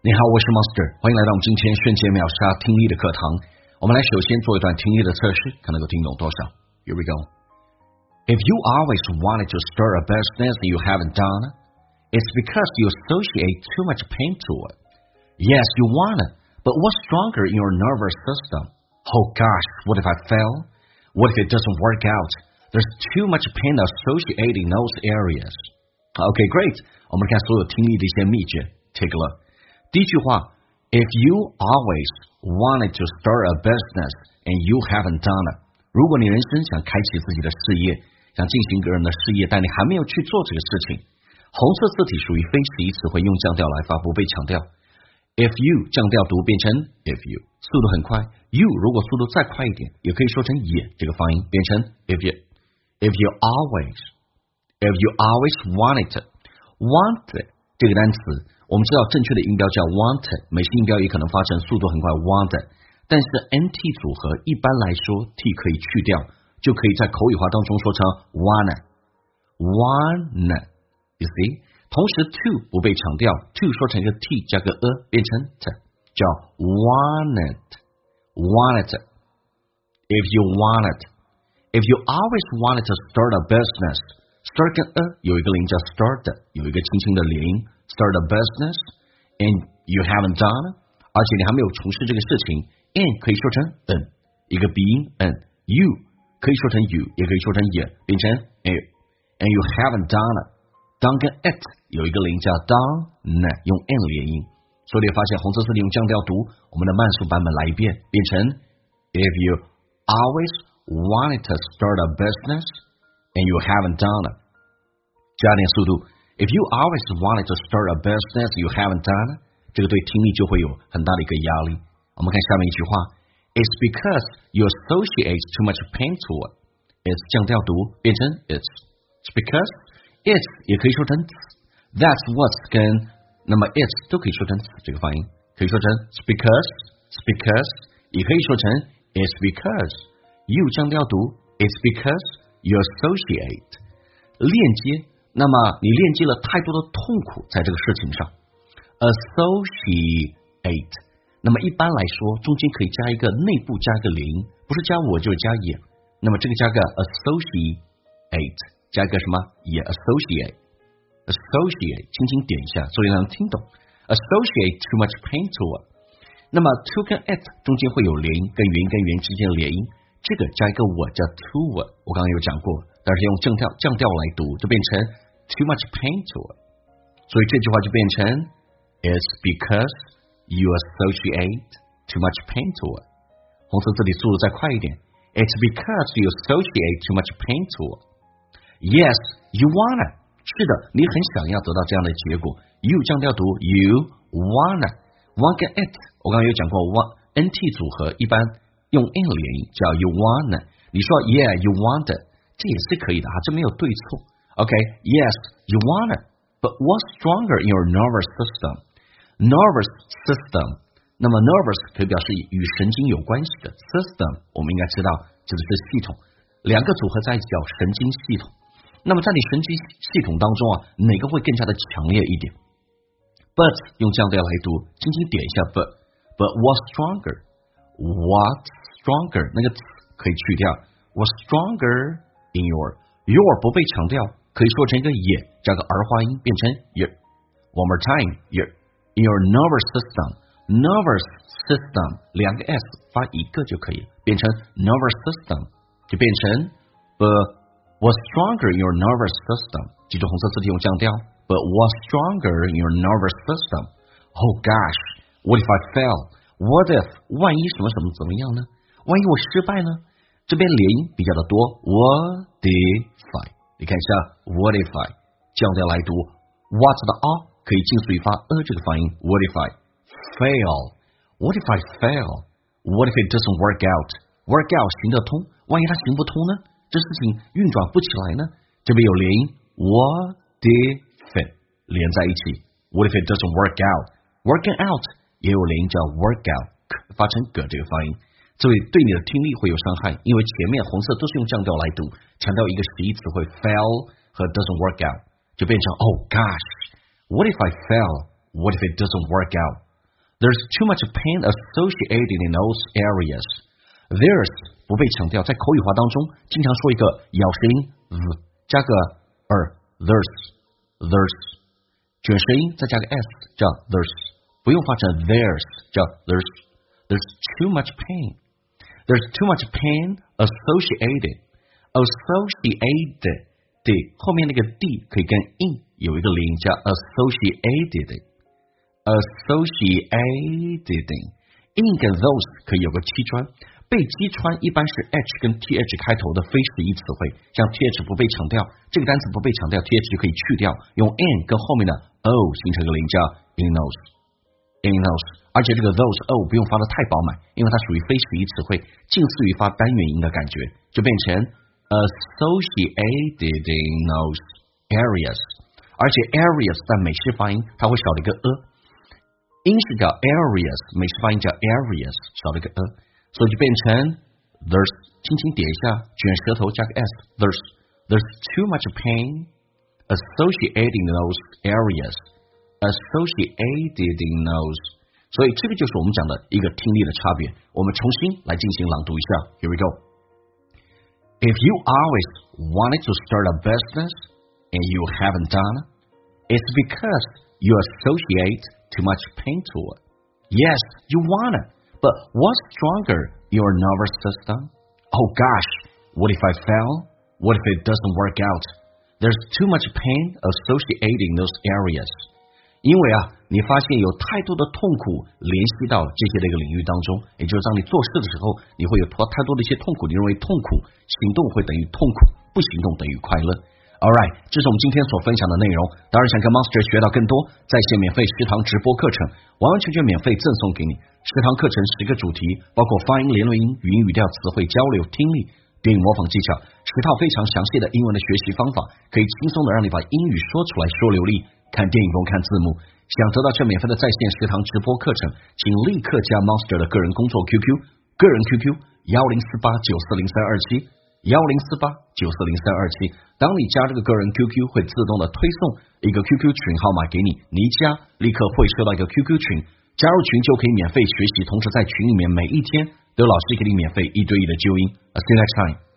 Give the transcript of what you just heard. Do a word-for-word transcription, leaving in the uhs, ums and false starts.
你好，我是 Monster， 欢迎来到我们今天瞬间秒杀听力的课堂。我们来首先做一段听力的测试，看能够听懂多少。Here we go. If you always wanted to start a business you haven't done, it's because you associate too much pain to it. Yes, you want it, but what's stronger in your nervous system? Oh gosh, what if I fail? What if it doesn't work out? There's too much pain associated in those areas. Okay, great. 我们看所有听力的一些秘诀。Take a look. 第一句话 If you always wanted to start a business and you haven't done it， 如果你人生想开启自己的事业，想进行个人的事业，但你还没有去做这个事情，红色字体属于非实义词汇，用降调来发，不被强调。If you 降调读变成 if you， 速度很快。You 如果速度再快一点，也可以说成也这个发音，变成 if you if you always if you always wanted to wanted 这个单词。我们知道正确的音标叫 wanted， 美式音标也可能发成速度很快 wanted， 但是 nt 组合一般来说 t 可以去掉，就可以在口语化当中说成 wanna wanna you see， 同时 to 不被强调， to 说成一个 t 加个 a 变成 t， 叫 wanted wanted if you wanted if you always wanted to start a business start 跟 a 有一个零叫 start， 有一个轻轻的连音Start a business and you haven't done， 而且你还没有从事这个事情 and 可以说成 n 一个鼻音 n， you 可以说成 you 也可以说成也，变成 and, and you haven't done it。 done 跟 it 有一个零叫 done 用 n 连音，所以发现红色字体用降调读，我们的慢速版本来一遍，变成 If you always wanted to start a business and you haven't done it， 加点速度。If you always wanted to start a business you haven't done， 这个对听力就会有很大的一个压力。我们看下面一句话 It's because you associate too much pain to it。 It's 降调读变成 It's It's because It's 也可以说成 That's what's 跟那么 It's 都可以说成这个发音，可以说成 It's because It's because 也可以说成 It's because You 降调读 It's because you associate 链接，那么你链接了太多的痛苦在这个事情上 associate， 那么一般来说中间可以加一个内部加一个零，不是加我就是加也，那么这个加个 associate 加一个什么也 associate associate 轻轻点一下，所以让人听懂 associate too much pain to it， 那么 to 跟 it 中间会有连音，跟元音跟元音之间的连音，这个加一个我叫 to it， 我刚刚有讲过，但是用降调降调来读就变成Too much pain to it， 所以这句话就变成 It's because you associate too much pain to it。 红色字体速度再快一点 It's because you associate too much pain to it。 Yes, you wanna， 是的，你很想要得到这样的结果。 You 降调读 You wanna want 跟 it 我刚刚有讲过 want nt 组合一般用 n 连音叫 You wanna， 你说 Yeah, you want it， 这也是可以的啊，这没有对错。Okay, yes, you want it, but what's stronger in your nervous system? Nervous system, 那么 nervous 可以表示与神经有关系的 system， 我们应该知道指的是系统，两个组合在一起叫神经系统。那么在你神经系统当中啊，哪个会更加的强烈一点？ But 用降调来读，轻轻点一下 but, but what's stronger? What's stronger? 那个词可以去掉 What's stronger in your your 不被强调，可以说成一个也加个儿化音变成 your。 One more time, your in your nervous system nervous system 两个 s 发一个就可以变成 nervous system， 就变成 but what's stronger in your nervous system， 记住红色字体用降调 but what's stronger in your nervous system。 Oh gosh, what if I fail? What if 万一什么什么怎么样呢？万一我失败呢？这边连音比较的多 What if I，你看一下 What if I 降调来读 What 的 a 可以近似于发 a 这个发音 What if I fail What if I fail What if it doesn't work out Work out 行得通，万一它行不通呢？这事情运转不起来呢？这边有连音 What if it 连在一起 What if it doesn't work out Working out 也有连音叫 work out 发成个这个发音，这会对你的听力会有伤害，因为前面红色都是用降调来读，强调一个实义词汇 fail 和 doesn't work out， 就变成 Oh gosh, what if I fail? What if it doesn't work out? There's too much pain associated in those areas. There's 不被强调，在口语化当中经常说一个咬舌音 z 加个 er there's there's 卷舌音再加个 s 叫 there's 不用发成 there's 叫 there's there's too much pain there's too much pain associated associated 对后面那个 d 可以跟 in 有一个连音叫 associated associated in 跟 those 可以有个击穿被击穿一般是 h 跟 th 开头的非实义词汇，像 th 不被强调，这个单词不被强调 th 就可以去掉，用 n 跟后面的 o 形成一个连叫 in those in those 而且这个 those o 不用发的太饱满，因为它属于非实义词汇，近似于发单元音的感觉，就变成 associated in those areas 而且 areas 在美式发音它会少了一个 a 英式叫 areas 美式发音叫 areas 少了一个 a 所以就变成 there's 轻轻叠一下卷舌头加个 s there's there's too much pain associated in those areas associated in those 所以这个就是我们讲的一个听力的差别我们重新来进行朗读一下 Here we go If you always wanted to start a business and you haven't done it's because you associate too much pain to it Yes, you want it But what's stronger, your nervous system? Oh gosh, what if I fail? What if it doesn't work out? There's too much pain associated in those areas. 因为啊，你发现有太多的痛苦联系到这些的一个领域当中，也就是当你做事的时候，你会有太多的一些痛苦，你认为痛苦，行动会等于痛苦，不行动等于快乐。Alright， 这是我们今天所分享的内容。当然想跟 Monster 学到更多，在线免费十堂直播课程，完完全全免费赠送给你。十堂课程十个主题，包括发音、联络音、语音语调、词汇、交流、听力、电影模仿技巧，十套非常详细的英文的学习方法，可以轻松的让你把英语说出来，说流利。看电影不用看字幕。想得到这免费的在线十堂直播课程，请立刻加 Monster 的个人工作 Q Q， 个人 Q Q 一零四八九四零三二七。一零四八九四零三二七，当你加这个个人 Q Q 会自动的推送一个 Q Q 群号码给你，你一加立刻会收到一个 Q Q 群，加入群就可以免费学习，同时在群里面每一天都有老师给你免费一对一的纠音。See you next time.